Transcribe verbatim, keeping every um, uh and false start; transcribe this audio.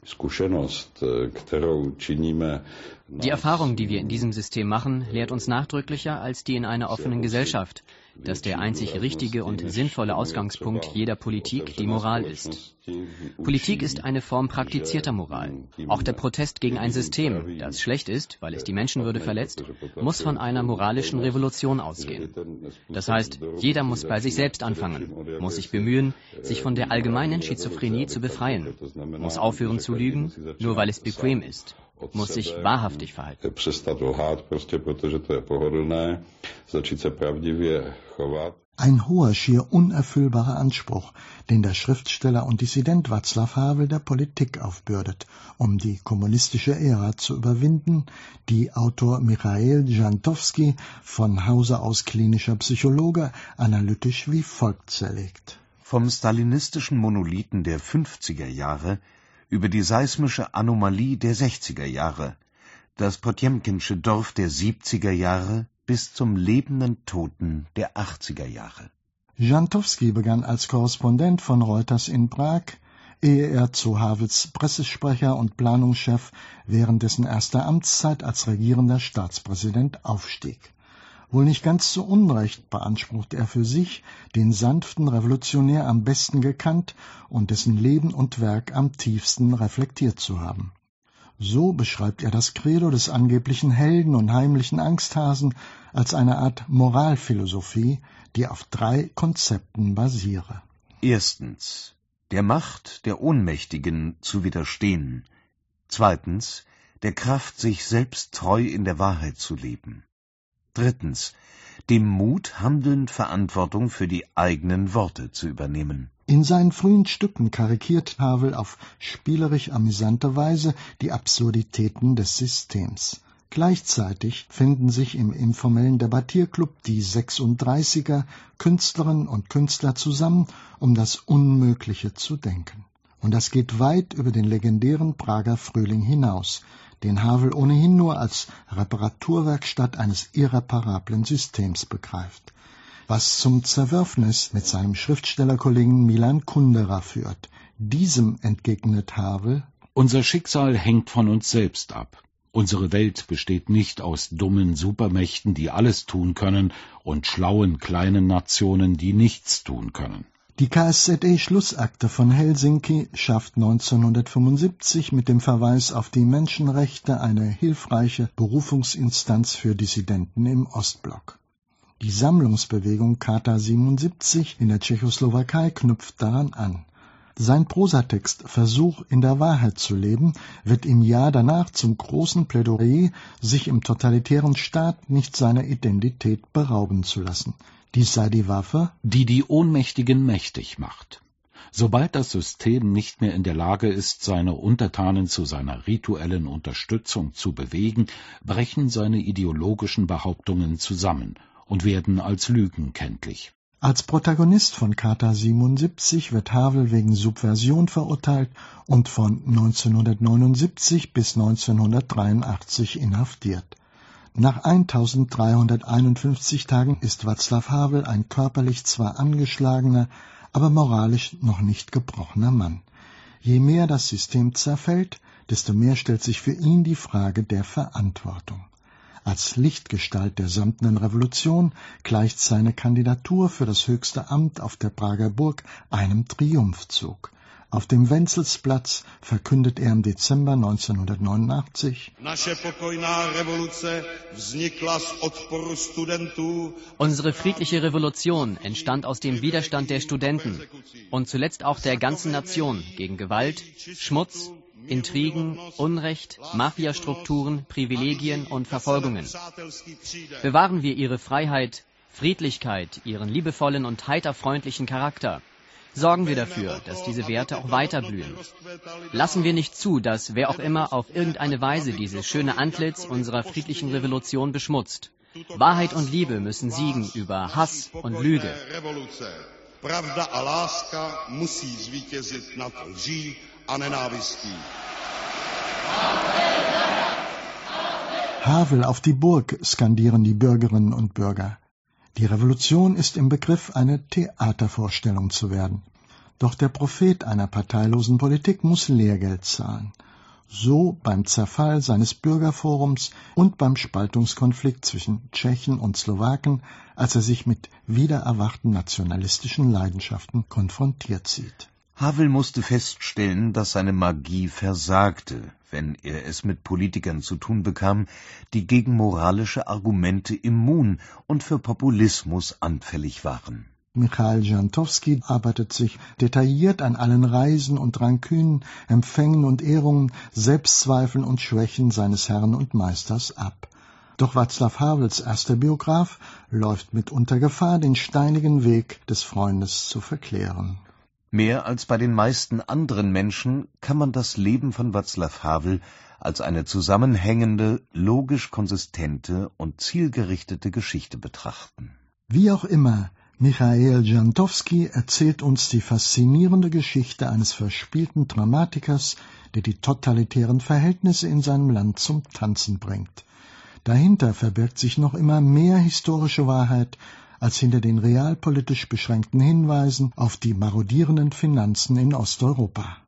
Die Erfahrung, die wir in diesem System machen, lehrt uns nachdrücklicher als die in einer offenen Gesellschaft, dass der einzig richtige und sinnvolle Ausgangspunkt jeder Politik die Moral ist. Politik ist eine Form praktizierter Moral. Auch der Protest gegen ein System, das schlecht ist, weil es die Menschenwürde verletzt, muss von einer moralischen Revolution ausgehen. Das heißt, jeder muss bei sich selbst anfangen, muss sich bemühen, sich von der allgemeinen Schizophrenie zu befreien, muss aufhören zu lügen, nur weil es bequem ist, muss sich wahrhaftig verhalten. Ein hoher, schier unerfüllbarer Anspruch, den der Schriftsteller und Dissident Václav Havel der Politik aufbürdet, um die kommunistische Ära zu überwinden, die Autor Michail Dschantowski, von Hause aus klinischer Psychologe, analytisch wie folgt zerlegt. Vom stalinistischen Monolithen der fünfziger Jahre über die seismische Anomalie der sechziger Jahre, das Potjemkinsche Dorf der siebziger Jahre bis zum lebenden Toten der achtziger Jahre. Dschantowski begann als Korrespondent von Reuters in Prag, ehe er zu Havels Pressesprecher und Planungschef während dessen erster Amtszeit als regierender Staatspräsident aufstieg. Wohl nicht ganz zu Unrecht beansprucht er für sich, den sanften Revolutionär am besten gekannt und dessen Leben und Werk am tiefsten reflektiert zu haben. So beschreibt er das Credo des angeblichen Helden und heimlichen Angsthasen als eine Art Moralphilosophie, die auf drei Konzepten basiere. Erstens, der Macht der Ohnmächtigen zu widerstehen. Zweitens, der Kraft, sich selbst treu in der Wahrheit zu leben. Drittens, dem Mut, handelnd Verantwortung für die eigenen Worte zu übernehmen. In seinen frühen Stücken karikiert Havel auf spielerisch amüsante Weise die Absurditäten des Systems. Gleichzeitig finden sich im informellen Debattierclub die sechsunddreißiger Künstlerinnen und Künstler zusammen, um das Unmögliche zu denken. Und das geht weit über den legendären Prager Frühling hinaus, den Havel ohnehin nur als Reparaturwerkstatt eines irreparablen Systems begreift, was zum Zerwürfnis mit seinem Schriftstellerkollegen Milan Kundera führt. Diesem entgegnet Havel: Unser Schicksal hängt von uns selbst ab. Unsere Welt besteht nicht aus dummen Supermächten, die alles tun können, und schlauen kleinen Nationen, die nichts tun können. Die K S Z E-Schlussakte von Helsinki schafft neunzehnhundertfünfundsiebzig mit dem Verweis auf die Menschenrechte eine hilfreiche Berufungsinstanz für Dissidenten im Ostblock. Die Sammlungsbewegung Charta siebenundsiebzig in der Tschechoslowakei knüpft daran an. Sein Prosatext »Versuch, in der Wahrheit zu leben« wird im Jahr danach zum großen Plädoyer, sich im totalitären Staat nicht seiner Identität berauben zu lassen. Dies sei die Waffe, die die Ohnmächtigen mächtig macht. Sobald das System nicht mehr in der Lage ist, seine Untertanen zu seiner rituellen Unterstützung zu bewegen, brechen seine ideologischen Behauptungen zusammen und werden als Lügen kenntlich. Als Protagonist von Charta siebenundsiebzig wird Havel wegen Subversion verurteilt und von neunzehnhundertneunundsiebzig bis neunzehnhundertdreiundachtzig inhaftiert. Nach eintausenddreihunderteinundfünfzig Tagen ist Václav Havel ein körperlich zwar angeschlagener, aber moralisch noch nicht gebrochener Mann. Je mehr das System zerfällt, desto mehr stellt sich für ihn die Frage der Verantwortung. Als Lichtgestalt der samtenen Revolution gleicht seine Kandidatur für das höchste Amt auf der Prager Burg einem Triumphzug. Auf dem Wenzelsplatz verkündet er im Dezember neunzehnhundertneunundachtzig: Unsere friedliche Revolution entstand aus dem Widerstand der Studenten und zuletzt auch der ganzen Nation gegen Gewalt, Schmutz, Intrigen, Unrecht, Mafiastrukturen, Privilegien und Verfolgungen. Bewahren wir ihre Freiheit, Friedlichkeit, ihren liebevollen und heiter freundlichen Charakter. Sorgen wir dafür, dass diese Werte auch weiter blühen. Lassen wir nicht zu, dass wer auch immer auf irgendeine Weise dieses schöne Antlitz unserer friedlichen Revolution beschmutzt. Wahrheit und Liebe müssen siegen über Hass und Lüge. Pravda a láska musí zvítězit nad lží a nenávistí. Havel auf die Burg, skandieren die Bürgerinnen und Bürger. Die Revolution ist im Begriff, eine Theatervorstellung zu werden. Doch der Prophet einer parteilosen Politik muss Lehrgeld zahlen. So beim Zerfall seines Bürgerforums und beim Spaltungskonflikt zwischen Tschechen und Slowaken, als er sich mit wiedererwachten nationalistischen Leidenschaften konfrontiert sieht. Havel musste feststellen, dass seine Magie versagte, wenn er es mit Politikern zu tun bekam, die gegen moralische Argumente immun und für Populismus anfällig waren. Michail Jantowski arbeitet sich detailliert an allen Reisen und Rankünen, Empfängen und Ehrungen, Selbstzweifeln und Schwächen seines Herrn und Meisters ab. Doch Václav Havels erster Biograf läuft mitunter Gefahr, den steinigen Weg des Freundes zu verklären. Mehr als bei den meisten anderen Menschen kann man das Leben von Václav Havel als eine zusammenhängende, logisch konsistente und zielgerichtete Geschichte betrachten. Wie auch immer, Michail Jantowski erzählt uns die faszinierende Geschichte eines verspielten Dramatikers, der die totalitären Verhältnisse in seinem Land zum Tanzen bringt. Dahinter verbirgt sich noch immer mehr historische Wahrheit als hinter den realpolitisch beschränkten Hinweisen auf die marodierenden Finanzen in Osteuropa.